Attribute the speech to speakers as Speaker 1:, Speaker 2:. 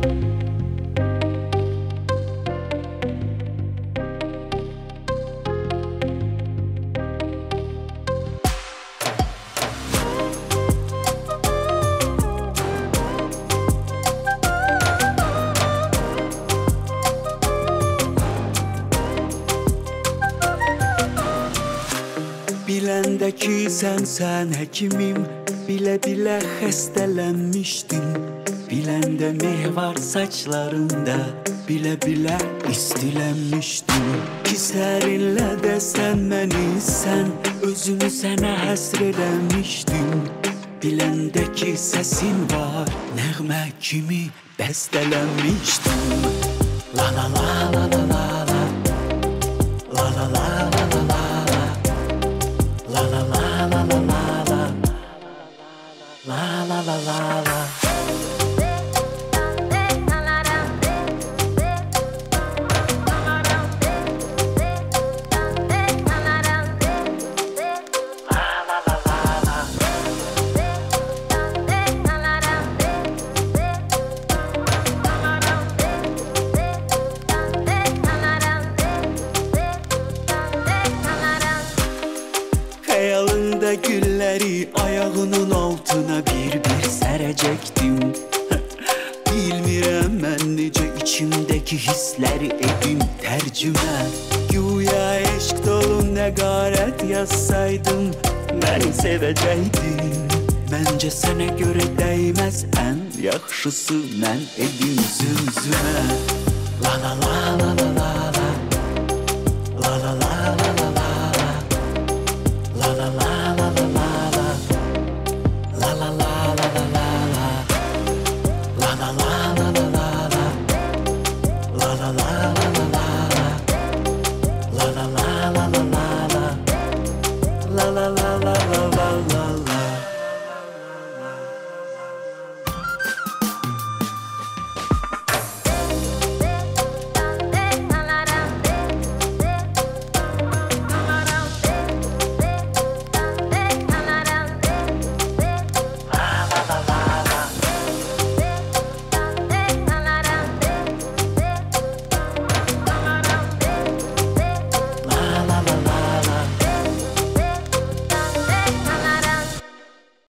Speaker 1: Biləndə ki sən həkimim, bilə-bilə xəstələnmişdim. Biləndə meh var saçlarında, bilə-bilə istilənmişdim. Ki sərinlə də sən məni, sən özünü sənə həsr edəmişdim. Biləndə ki səsin var, nəğmə kimi bəstələnmişdim. La la la la la la la, la la la la la la. La la la la la la la, la la la la la. Xəyalında gülləri ayağının altına bir-bir sərəcəkdim. Bilmirəm mən necə içimdəki hissləri edim tərcümə. Güya eşq dolu nəqarət yazsaydım, məni sevəcəkdim. Məncə sənə görə dəyməz, ən yaxşısı mən edim zümzümə. La la la la la.